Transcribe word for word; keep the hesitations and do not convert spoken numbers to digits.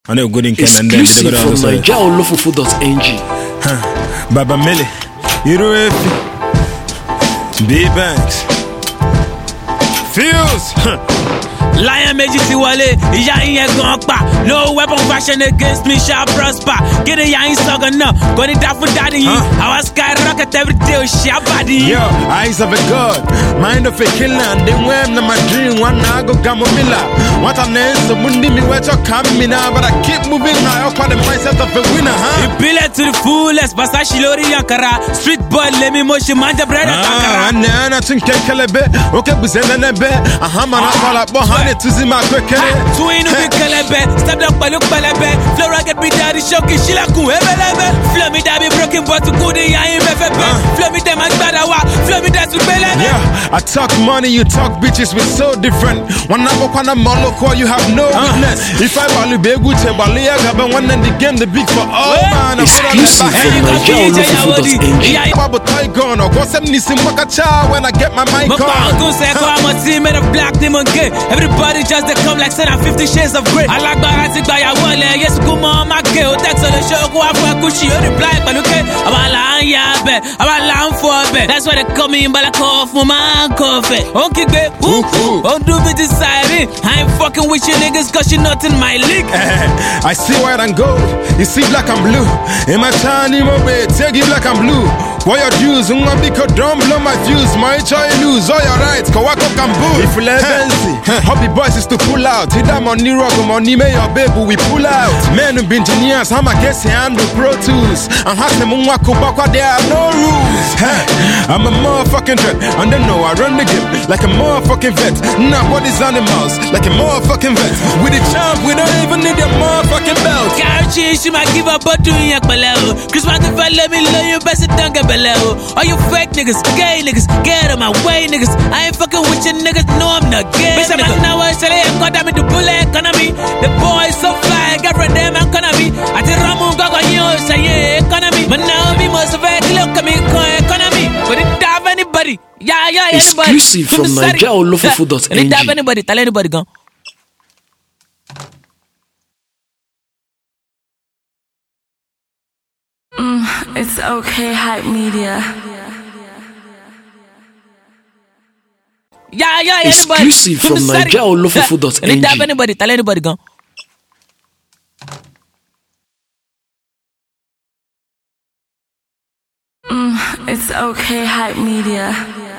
I know good in Canada. Exclusive from Naija Olofofo dot N G. Baba Mele, Iruefi, B-Banks, Fuse. Lion méjì ti wọlé, ìyá yín gan pa. No weapon fashion against me shall prosper. Kéde ìyá yín sọ̀gàn náà, kò ní dá fún dáàdì yín. Our skyrocket every day, ó ṣe àbàdì yín. Yo, eyes of a god, mind of a killer. And then when I'm my dream, one I go gamomilla. What a name, so mundi me where to come me now. But I keep moving now, up on the mindset of a winner, huh? Ìbílẹ̀ to the fullest, Basashi lórí Ankara. Street boy, let me motion, manja bread and takara. Ah, and I think kelebe, okay, buzenebe. Aha, man, I call up behind. Tuzi ma kwekere Twin ubi kelebe Step up paluk pelebe Flow rocket be daddy shoki Shila ku ebelebe Flow me da be broken but to kudi ya in befebe Flow me dem as bad awa Flow me da su belebe Yeah, I talk money, you talk bitches. We're so different. One number one a moloko, you have no witness. If I value begu te balia gabe one and the game the big for all man. Exclusive from Naija Olofofo dot N G. Babo Tigon or go some nisim wakacha when I get my mic on. Mama say I'm a team made of black demon gay. Everybody just they come like saying fifty shades of grey. I like Barati by a wall, yes, come on, my girl. That's on the show, go out for a cushy, or the black, but okay. I'm a lion, yeah, bet. I'm a lion for a bet. That's why they come in, but I call for my coffee. Okay, babe, ooh, ooh. Don't do me deciding. I ain't fucking with you niggas, cause you're not in my league. I see white and gold, you see black and blue. In my tiny mobile, take it black and blue. What your dues, um, because don't blow my views. My choice lose all your rights, Kawako can boo. If you let fancy, hobby boys is to pull out. Hit that money rock, money, may your baby, we pull out. Men who be engineers, I'm a guess and do pro tools. And has them wako bakwa, there are no rules. Hey, I'm a motherfucking threat, and they know I run the game like a motherfucking vet. Now what is animals, like a motherfucking vet. With the champ, we don't even need a motherfucking belt. Guarantee she might give up, but doing yak below. Christmas if I let me love you, best don't get below. All you fake niggas, gay niggas, get out of my way, niggas. I ain't fucking with you niggas, no I'm not gay. Bitch, I'm now I say I'm gonna me the bullet economy. The boys so fly, girlfriend them I'm gonna be. I did Ramu Gaga, you say yeah, economy. But now be most of it, look at me, economy. But it have anybody. Yeah, yeah, anybody. Exclusive from Naija Olofofo dot N G. It have anybody, tell anybody go. Mm, it's okay, hype media. Yeah, yeah, anybody. Exclusive from Naija Olofofo dot N G. It have anybody, tell anybody go. Mm, it's okay, hype media.